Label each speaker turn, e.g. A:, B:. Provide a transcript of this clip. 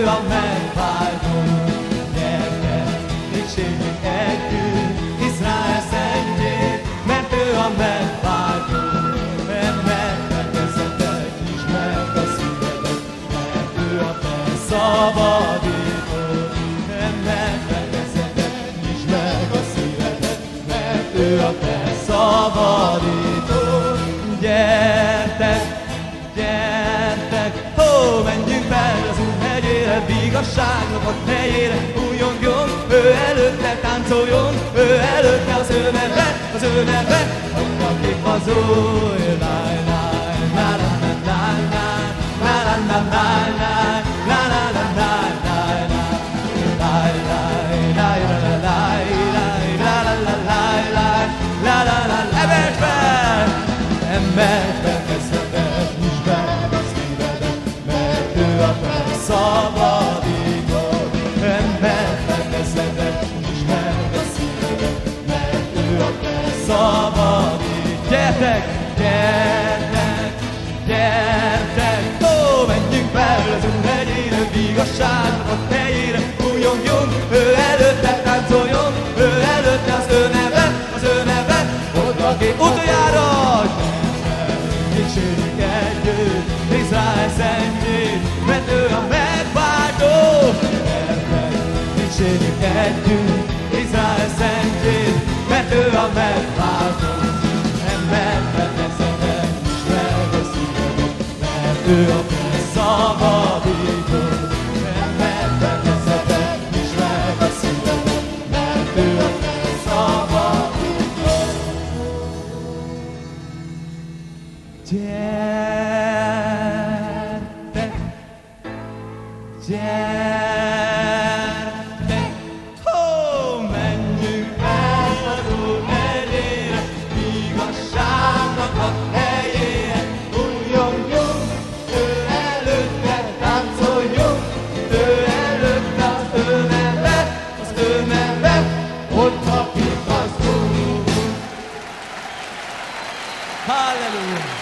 A: a megváltó. Gyertek, dicsérjük együtt Izrael szentjét, mert ő a megváltó. Emlékezzetek, nyisd meg a szívedet, mert ő a te szabadító. Emlékezzetek, nyisd meg a szívedet, mert ő a te szabadító. Gyertek, gyertek, ó, menjünk fel az Úr hegyére, igazságnak a helyére, újongjon, ő előtte táncoljon, ő előtte az ő neve, adta kép az új, láj, láj, lá, lá, lá, lá, lá, lá, lá, lá, lá, lá, lá, lá, emeld fel! Emeld fel kezdetet, nyisd meg a szívedet, mert ő a te szabadító. Emeld fel kezdetet, nyisd meg a szívedet, mert ő a te szabadító. Gyertek, gyertek, gyertek, ó, menjünk fel az Úr hegyére, igazságnak a helyére, újongjon, ő előtte táncoljon, ő előtte az ő neve, utoljára! Dicsérjük együtt Izrael szentjét, mert ő a megváltó. Dicsérjük együtt Izrael szentjét, mert ő a megváltó. Embert veszetek, nyisd meg a szívedet, mert ő a te szabadító. Embert veszetek, nyisd meg a szívedet, mert ő a te szabadító. Gyertek, gyertek, ó, menjünk el az Úr hegyére, igazságnak a helyére, újjongjunk, ő előtte táncoljunk, ő előtte az ő neve, ott akik az Úr. Halleluja!